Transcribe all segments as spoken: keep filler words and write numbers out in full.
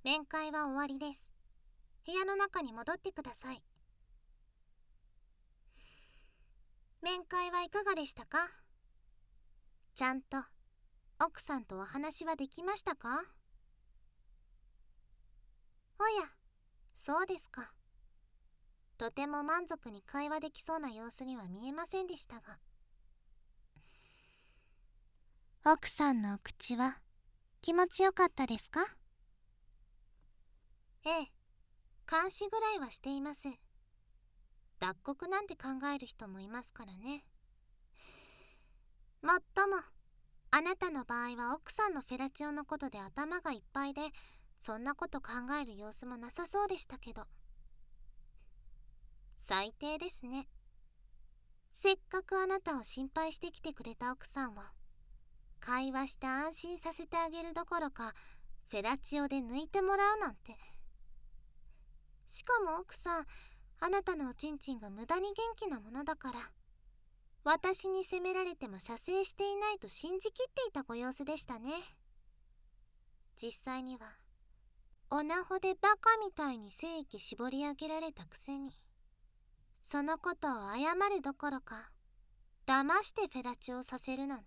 面会は終わりです。部屋の中に戻ってください。面会はいかがでしたか？ちゃんと奥さんとお話はできましたか？おや、そうですか。とても満足に会話できそうな様子には見えませんでしたが。奥さんのお口は気持ちよかったですか？ええ、監視ぐらいはしています。脱穀なんて考える人もいますからね。もっとも、あなたの場合は奥さんのフェラチオのことで頭がいっぱいで、そんなこと考える様子もなさそうでしたけど。最低ですね。せっかくあなたを心配してきてくれた奥さんを会話して安心させてあげるどころか、フェラチオで抜いてもらうなんて。しかも奥さん、あなたのおちんちんが無駄に元気なものだから、私に責められても射精していないと信じきっていたご様子でしたね。実際にはオナホでバカみたいに精液絞り上げられたくせに、そのことを謝るどころか騙してフェラチオさせるなんて。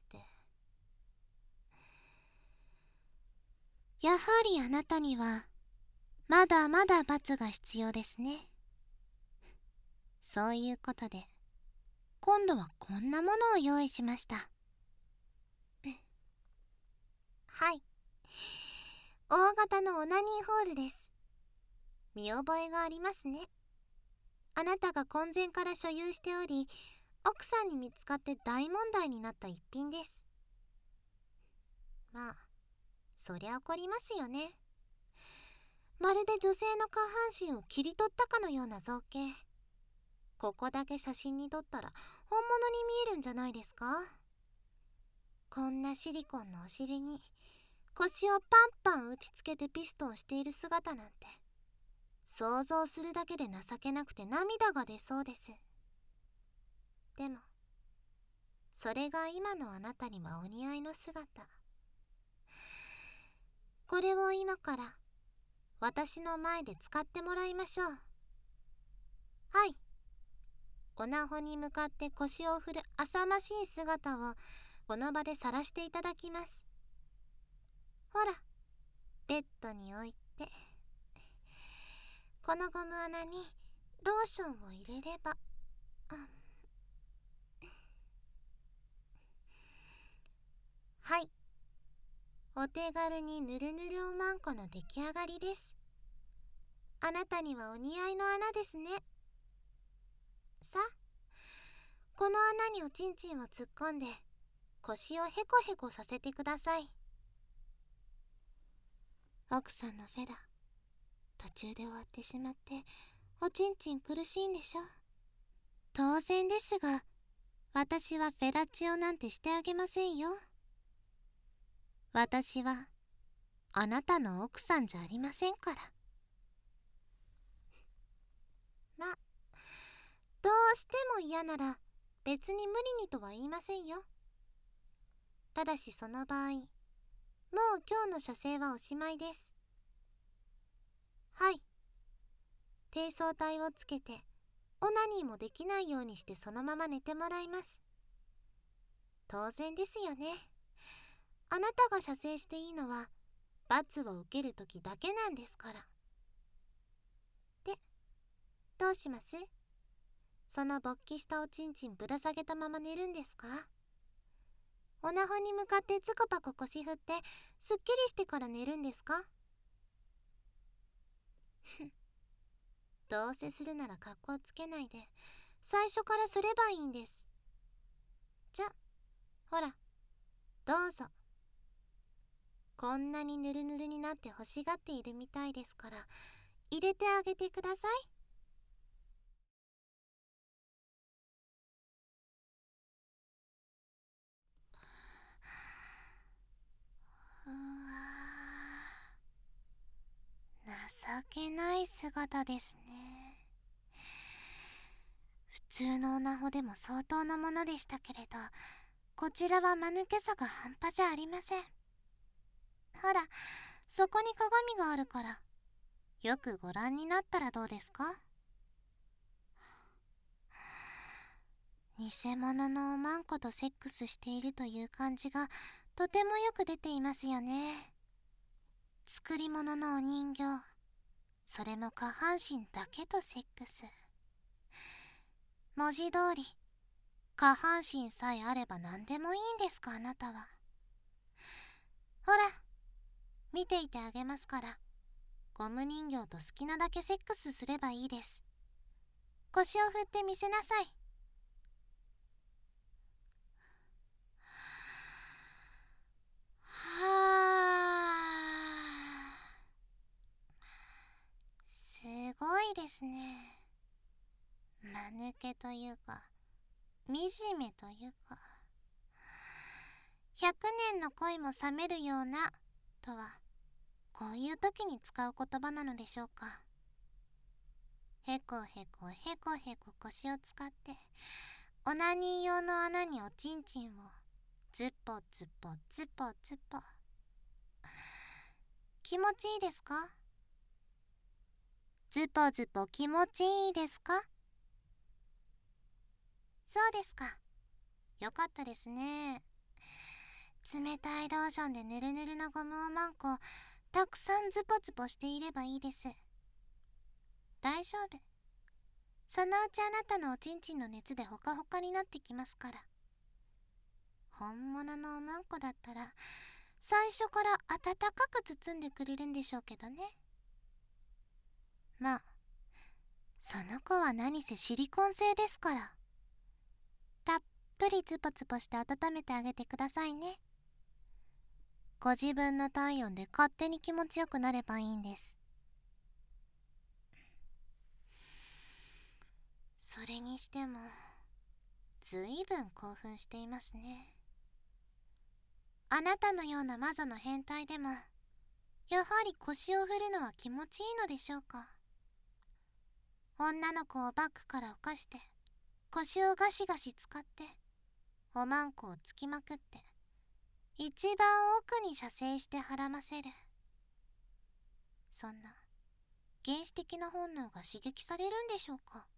やはりあなたにはまだまだ罰が必要ですね。そういうことで今度はこんなものを用意しました。はい、大型のオナニーホールです。見覚えがありますね。あなたが婚前から所有しており、奥さんに見つかって大問題になった一品です。まあ、そりゃ怒りますよね。まるで女性の下半身を切り取ったかのような造形。ここだけ写真に撮ったら本物に見えるんじゃないですか？こんなシリコンのお尻に腰をパンパン打ちつけてピストンしている姿なんて、想像するだけで情けなくて涙が出そうです。でもそれが今のあなたにはお似合いの姿。これを今から私の前で使ってもらいましょう。はい、オナホに向かって腰を振る浅ましい姿をこの場で晒していただきます。ほら、ベッドに置いて、このゴム穴にローションを入れれば、うん、はい、お手軽にぬるぬるおまんこの出来上がりです。あなたにはお似合いの穴ですね。さあ、この穴におちんちんを突っ込んで腰をヘコヘコさせてください。奥さんのフェラ、途中で終わってしまっておちんちん苦しいんでしょ？当然ですが、私はフェラチオなんてしてあげませんよ。私はあなたの奥さんじゃありませんから。ま、どうしても嫌なら別に無理にとは言いませんよ。ただしその場合、もう今日の射精はおしまいです。はい、低層体をつけてオナニーもできないようにしてそのまま寝てもらいます。当然ですよね。あなたが射精していいのは罰を受けるときだけなんですから。で、どうします？その勃起したおちんちんぶら下げたまま寝るんですか？オナホに向かってつこぱこ腰振ってすっきりしてから寝るんですか？どうせするなら格好つけないで最初からすればいいんです。じゃ、ほら、どうぞ。こんなにぬるぬるになって欲しがっているみたいですから入れてあげてください。うわ、情けない姿ですね。普通のオナホでも相当なものでしたけれど、こちらは間抜けさが半端じゃありません。ほら、そこに鏡があるからよくご覧になったらどうですか？偽物のおまんことセックスしているという感じがとてもよく出ていますよね。作り物のお人形、それも下半身だけとセックス。文字通り下半身さえあれば何でもいいんですか、あなたは。ほら、見ていてあげますから、ゴム人形と好きなだけセックスすればいいです。腰を振ってみせなさい。はあ、すごいですね。間抜けというか惨めというか、百年の恋も冷めるようなとはこういう時に使う言葉なのでしょうか。へこへこへこへこ腰を使ってオナニー用の穴におちんちんをズポズポズポズポ。気持ちいいですか？ズポズポ気持ちいいですか？そうですか。よかったですね。冷たいローションでぬるぬるのゴムをまんこたくさんズポズポしていればいいです。大丈夫。そのうちあなたのおちんちんの熱でほかほかになってきますから。本物のおまんこだったら最初から温かく包んでくれるんでしょうけどね。まあその子は何せシリコン製ですから、たっぷりズポズポして温めてあげてくださいね。ご自分の体温で勝手に気持ちよくなればいいんです。それにしてもずいぶん興奮していますね。あなたのような魔女の変態でもやはり腰を振るのは気持ちいいのでしょうか。女の子をバックから浮かして腰をガシガシ使っておまんこをつきまくって一番奥に射精してはらませる。そんな原始的な本能が刺激されるんでしょうか。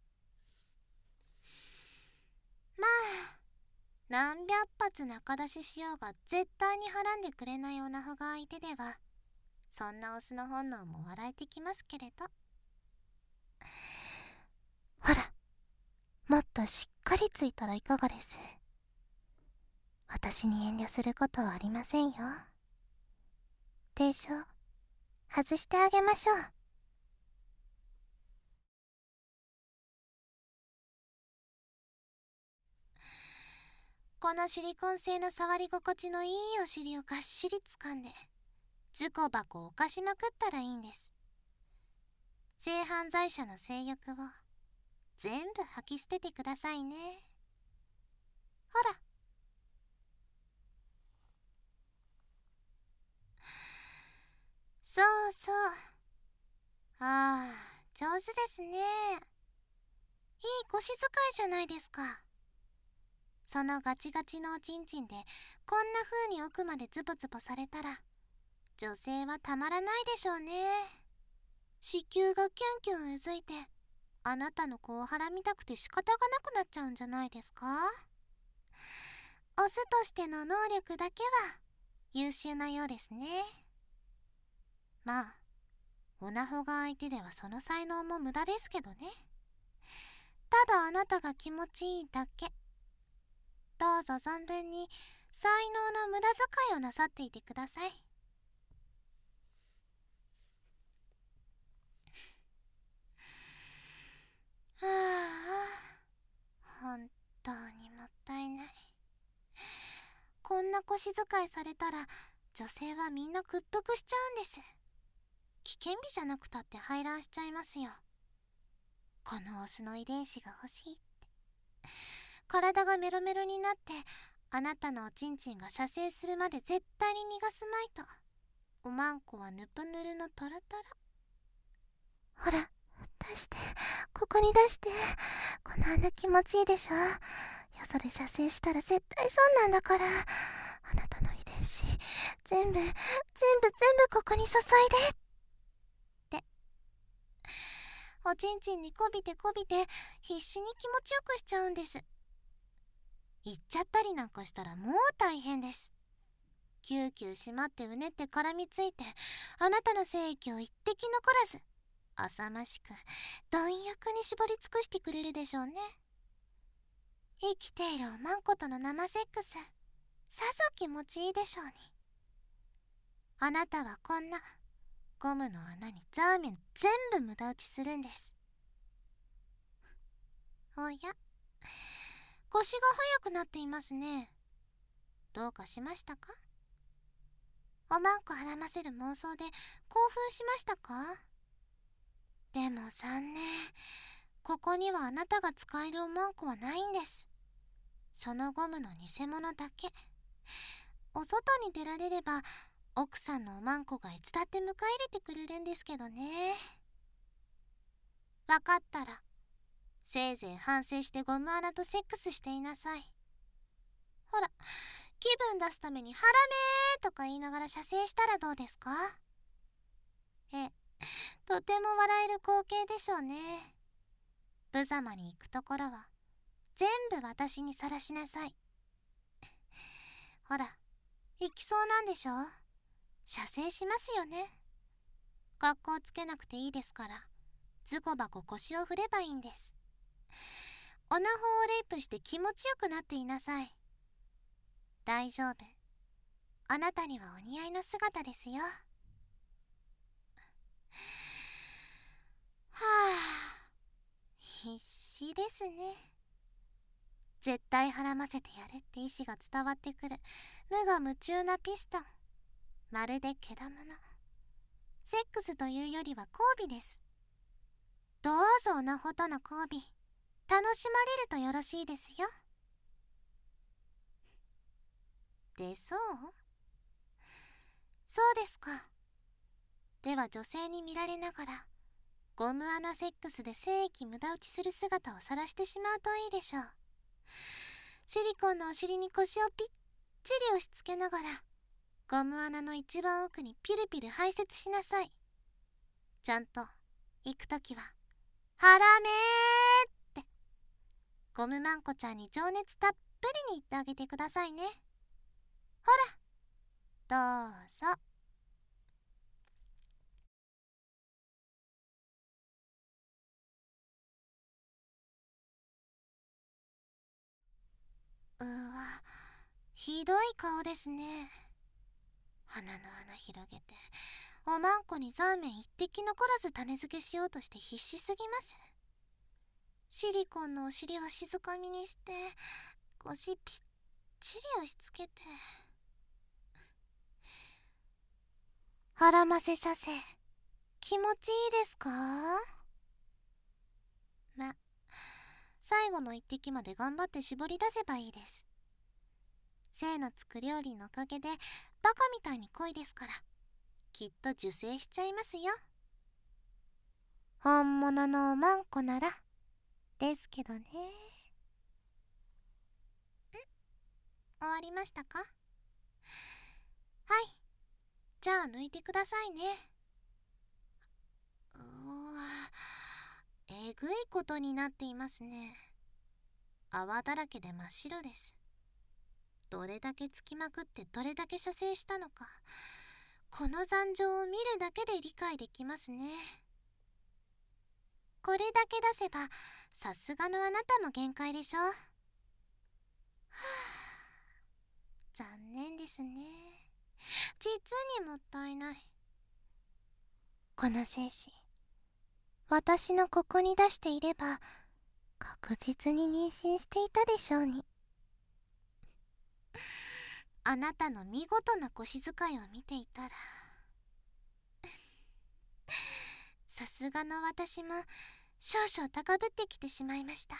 まあ何百発中出ししようが絶対にはらんでくれないオナホが相手ではそんなオスの本能も笑えてきますけれど。ほら、もっとしっかりついたらいかがです？私に遠慮することはありませんよ。定称外してあげましょう。このシリコン製の触り心地のいいお尻をがっしり掴んでズコ箱を犯しまくったらいいんです。性犯罪者の性欲を全部吐き捨ててくださいね。ほら、そうそう。ああ、上手ですね。いい腰使いじゃないですか。そのガチガチのおちんちんでこんな風に奥までズボズボされたら女性はたまらないでしょうね。子宮がキュンキュンうずいてあなたの子をはらみたくて仕方がなくなっちゃうんじゃないですか。オスとしての能力だけは優秀なようですね。まあオナホが相手ではその才能も無駄ですけどね。ただあなたが気持ちいいだけ。どうぞ存分に才能の無駄遣いをなさっていてください。はあ、本当にもったいない。こんな腰使いされたら女性はみんな屈服しちゃうんです。危険日じゃなくたって排卵しちゃいますよ。このオスの遺伝子が欲しいって。体がメロメロになってあなたのおちんちんが射精するまで絶対に逃がすまいと。おまんこはぬぷぬるのトラトラ。ほら出して、ここに出して。この穴気持ちいいでしょ。よそで射精したら絶対損なんだから。あなたの遺伝子全部全部全部ここに注いでって。 おちんちんにこびてこびて必死に気持ちよくしちゃうんです。行っちゃったりなんかしたらもう大変です。キューキューしまってうねって絡みついて、あなたの精液を一滴残らず浅ましく貪欲に絞り尽くしてくれるでしょうね。生きているおまんことの生セックス、さぞ気持ちいいでしょうに。あなたはこんなゴムの穴にザーメン全部無駄打ちするんです。おや、腰が速くなっていますね。どうかしましたか？おまんこはらませる妄想で興奮しましたか？でも残念、ここにはあなたが使えるおまんこはないんです。そのゴムの偽物だけ。お外に出られれば奥さんのおまんこがいつだって迎え入れてくれるんですけどね。わかったらせいぜい反省してゴム穴とセックスしていなさい。ほら、気分出すために「ハラメー」とか言いながら射精したらどうですか？え、とても笑える光景でしょうね。無様に行くところは全部私にさらしなさい。ほら、行きそうなんでしょ？射精しますよね。格好つけなくていいですから、ズコバコ腰を振ればいいんです。オナホをレイプして気持ちよくなっていなさい。大丈夫。あなたにはお似合いの姿ですよ。はあ、必死ですね。絶対はらませてやるって意志が伝わってくる無我夢中なピストン。まるでけだもの。セックスというよりは交尾です。どうぞオナホとの交尾、楽しまれるとよろしいですよ。でそう？そうですか。では女性に見られながらゴム穴セックスで精液無駄打ちする姿を晒してしまうといいでしょう。シリコンのお尻に腰をぴっちり押し付けながらゴム穴の一番奥にピルピル排泄しなさい。ちゃんと行くときは「ハラメー」ってゴムマンコちゃんに情熱たっぷりに言ってあげてくださいね。ほら、どうぞ。うわ、ひどい顔ですね。鼻の穴広げておまんこにザーメン一滴残らず種付けしようとして必死すぎます。シリコンのお尻は静かみにして腰ぴっちり押し付けて、はらませ射精気持ちいいですか？ま、最後の一滴まで頑張って絞り出せばいいです。精のつく料理のおかげでバカみたいに濃いですから、きっと受精しちゃいますよ。本物のおまんこならですけどね。ん、終わりましたか？はい、じゃあ抜いてくださいね。うわ、えぐいことになっていますね。泡だらけで真っ白です。どれだけつきまくってどれだけ射精したのか、この惨状を見るだけで理解できますね。これだけ出せばさすがのあなたも限界でしょ。はあ、残念ですね。実にもったいない。この精子、私のここに出していれば確実に妊娠していたでしょうに。あなたの見事な腰使いを見ていたらさすがの私も少々高ぶってきてしまいました。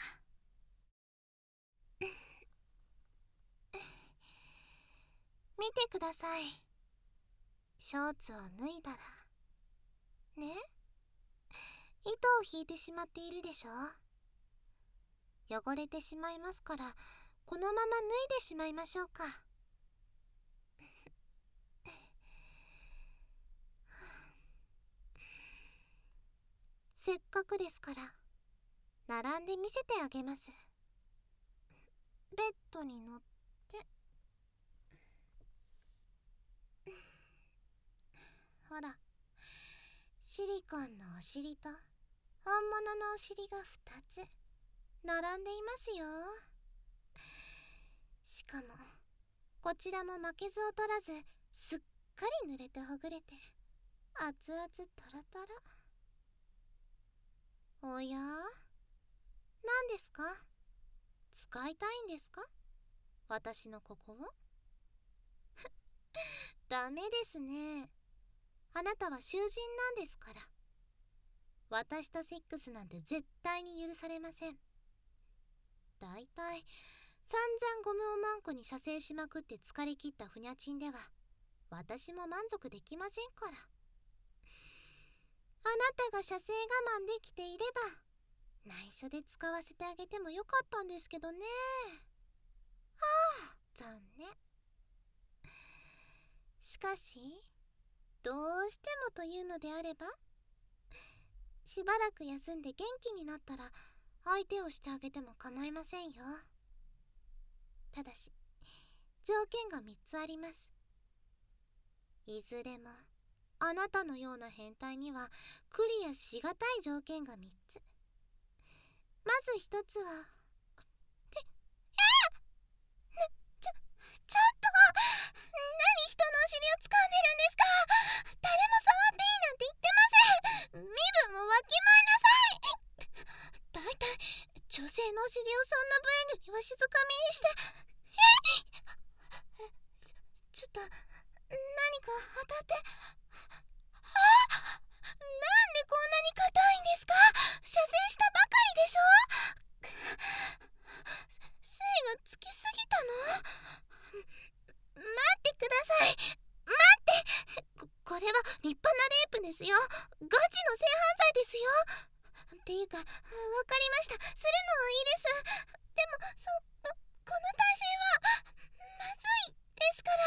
見てください。ショーツを脱いだらね、糸を引いてしまっているでしょ。汚れてしまいますから、このまま脱いでしまいましょうか。 せっかくですから並んで見せてあげます。ベッドに乗って。ほら、シリコンのお尻と本物のお尻がふたつ並んでいますよ。しかもこちらも負けず劣らずすっかり濡れてほぐれて熱々トロトロ。おや、何ですか？使いたいんですか？私のここをダメですね。あなたは囚人なんですから。私とセックスなんて絶対に許されません。だいたい散々ゴムをマンコに射精しまくって疲れ切ったふにゃちんでは私も満足できませんから。あなたが射精我慢できていれば内緒で使わせてあげてもよかったんですけどね。はあ、残念。しかしどうしてもというのであれば、しばらく休んで元気になったら相手をしてあげても構いませんよ。ただし条件がみっつあります。いずれもあなたのような変態にはクリアしがたい条件がみっつ。まずひとつはええなちょちょっと何人のお尻を掴んでるんですか？誰も触っていいなんて言ってません。身分をわきまえなさい。だいたい女性のお尻をそんな無縁にわしづかみにしてえちょちょっと何か当たって。あ、なんでこんなに硬いんですか？射精したばかりでしょ。精がつきすぎたの？待ってください。待って。こ、これは立派なレイプですよ。ガチの性犯罪ですよ。っていうか、わかりました。するのはいいです。でも、そ、この体勢はまずいですから。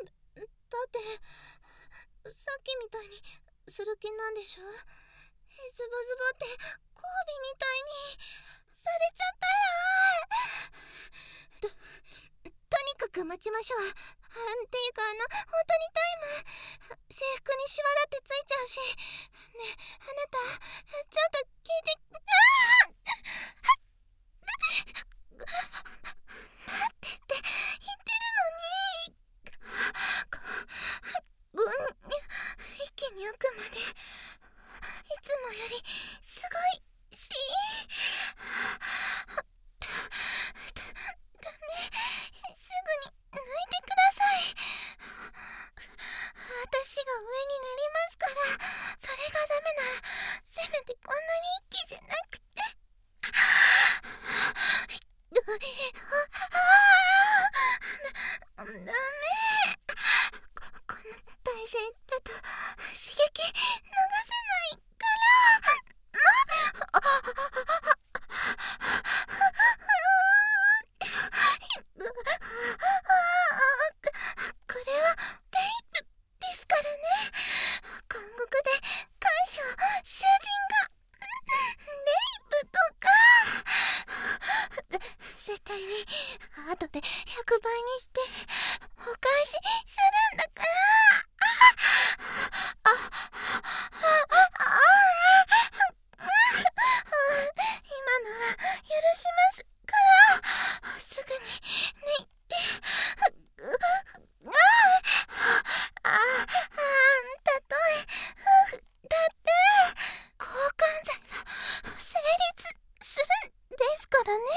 だってさっきみたいにする気なんでしょ？ズボズボって交尾みたいにされちゃったら。と、とにかく待ちましょう。っていうかあの本当にタイム制服にシワだってついちゃうしね。あなたちょっと聞いて。ああ待ってって言ってるのに。うん、一気に奥までいつもよりすごいし。ダメ、すぐに抜いてください。私が上になりますから。それがダメならせめてこんなに一気じゃなくて。ダメ。こ、この体勢だと刺激流せないから。これはレイプですからね。監獄で看守囚人がレイプとか。絶対に後でひゃくばいにしてお返しするんだから。ああああ今なら許しますからすぐに抜いて。あああたとえだって交換罪は成立するんですからね。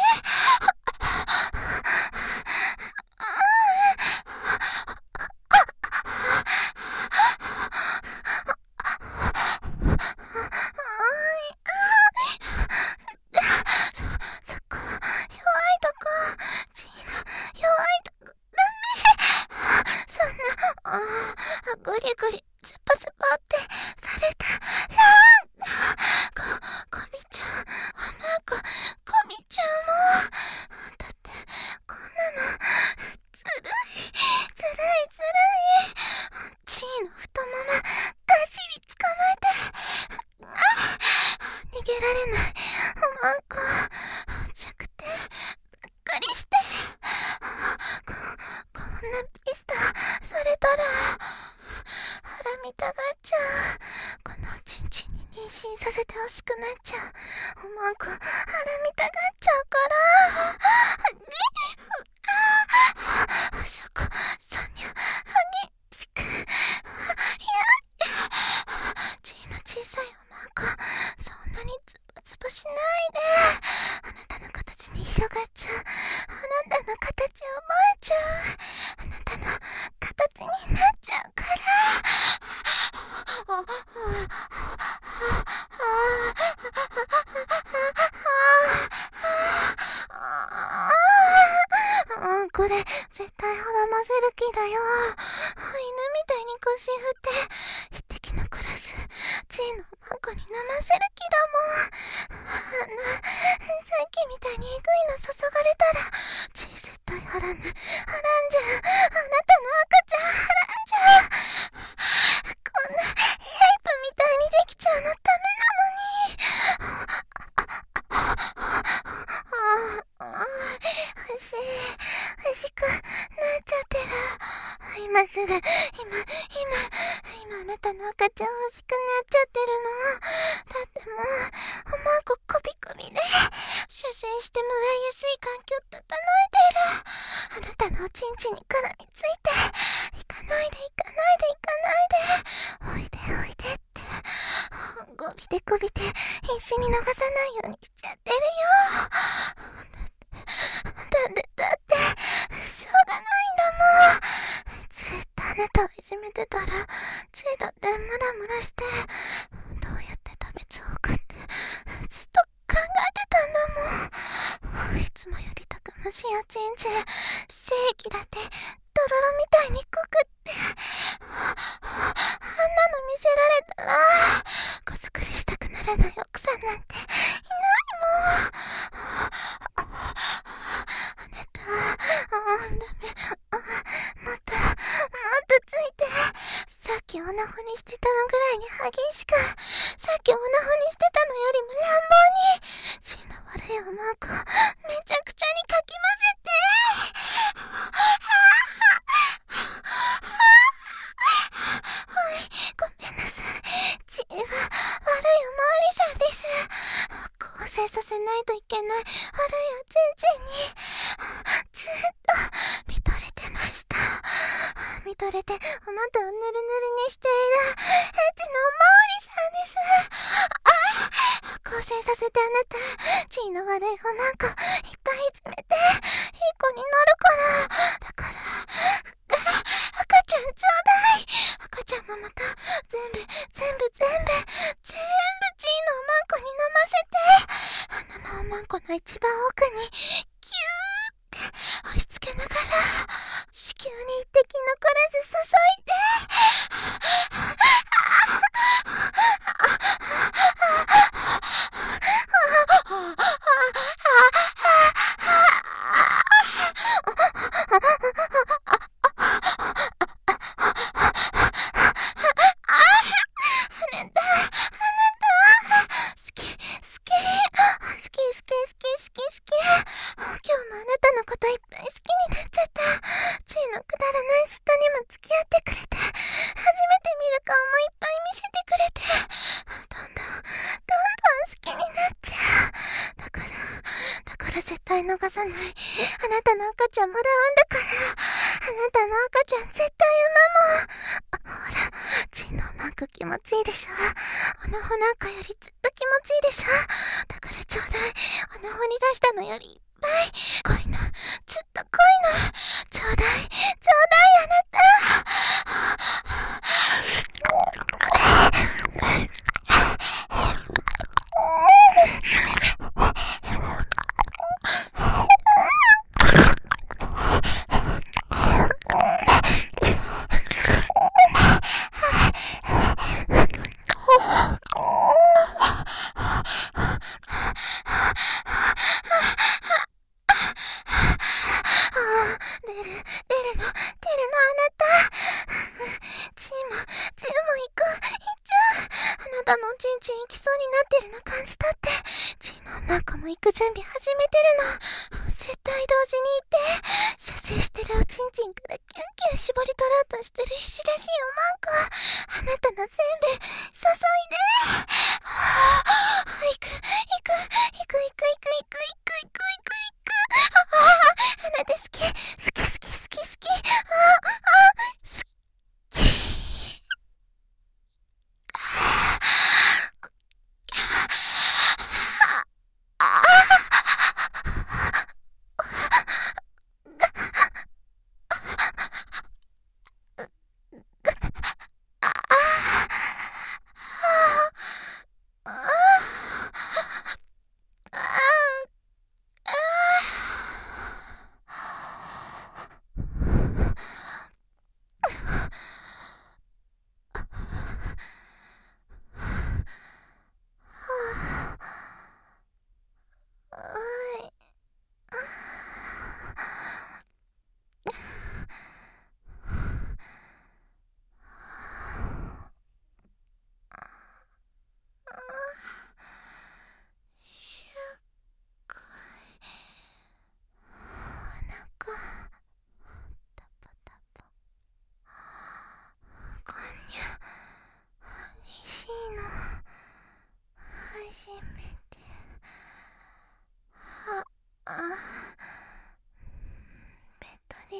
くなっちゃう。おまんこ、腹見たがっちゃうから。あそこ、そにゃ、激しく。いや、ちいの小さいおまんこ、そんなにズバズバしないで。あなたの形に広がっちゃう。あなたの形覚えちゃう。あなたの形になっちゃうから。うん、これ絶対孕ませる気だよ。犬みたいに腰振って一滴のクラスチーのマンコに飲ませる気だもん。あのさっきみたいにエグいの注がれたらチー絶対はらむ。はらんじゃう。あなたの赤ちゃんはらんじゃう。こんなヘイプみたいにできちゃうのダメなのに。欲しい欲しくなっちゃってる。今すぐ今今今あなたの赤ちゃん欲しくなっちゃってるの。だってもうおまんここびこびで射精してもらいやすい環境整えてる。あなたのおちんちんに絡みついて行かないで行かないで行かないでおいでおいでってこびてこびて必死に逃さないようにしちゃってるよ。だってだってしょうがないんだもん。ずっとあなたをいじめてたらついだってムラムラしてどうやって食べちゃおうかってずっと考えてたんだもん。いつもよりたくましいおちんちん精液だってとろろみたいに濃くってあんなの見せられたら子作りしたくならない奥さんなんていないもん。あなたあダメあもっともっとついて。さっきオナホにしてたのぐらいに激しく。さっきオナホにしてたのよりも乱暴に血の悪いおまんこめちゃくちゃにかき混ぜて。はいごめんなさい。血は悪いおまわりさんです。更生させないといけない悪いおちんちんにずっと見とれてました。見とれておまとをぬるぬるにしているエッチなおまわりさんです。あ更生させてあなた血の悪いおまんこいっぱいいじめていい子になるから。だから赤ちゃんちょうだい。赤ちゃんのまた全部全部全部全部血のおまんこに飲ませて生おまんこの一番奥にキューって押し付けながら子宮に一滴残らず注いで。逃さない。あなたの赤ちゃんもらうんだから。あなたの赤ちゃん絶対産むもん。ほら血のマーク気持ちいいでしょ。おなほなんかよりずっと気持ちいいでしょ。だからちょうだい。おなほに出したのよりいっぱい濃いのずっと濃いのちょうだいちょうだいあなた。行く準備始めてるの。絶対同時に行って射精してるおちんちんからキュンキュン絞り取ろうとしてる必死らしいおまんこあなたの全部注いで。はあ、はい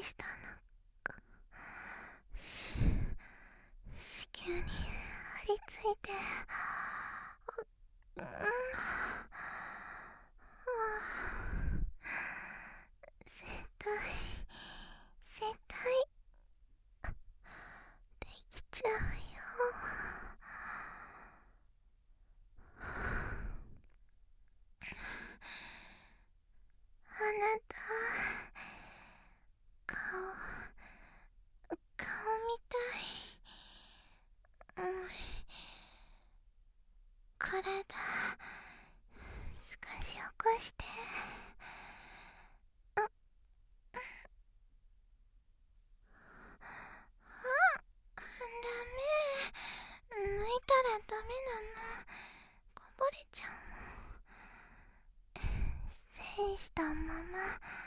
したのか。し子宮に張り付いて、うん、絶対絶対できちゃうよ。あなた、顔顔みたい。うん、体少し起こして。あ、あ、ダメ、抜いたらダメなの。こぼれちゃうもん。栓したままね。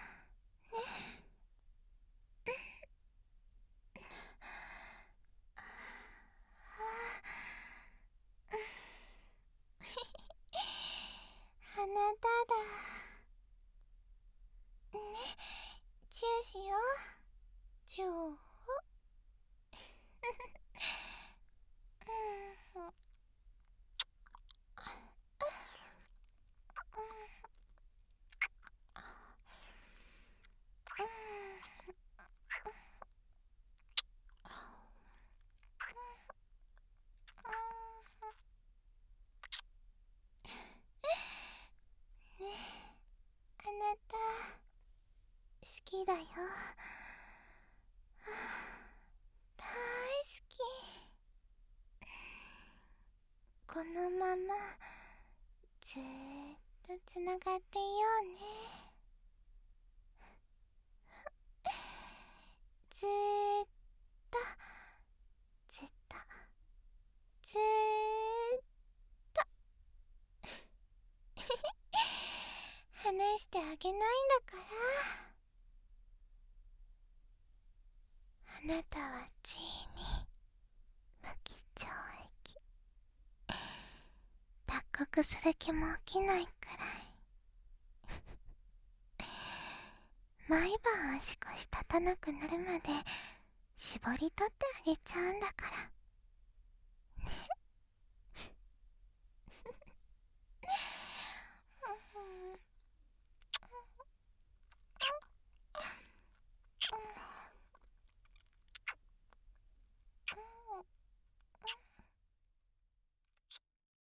あなただね。チューしよう。チュー。ね、あなた好きだよ。大好き。このままずーっとつながっていようね。ずーっとずっとずーっと話してあげないんだから。あなたは地位に無期懲役。脱獄する気も起きないくらい。毎晩足腰立たなくなるまで絞り取ってあげちゃうんだから。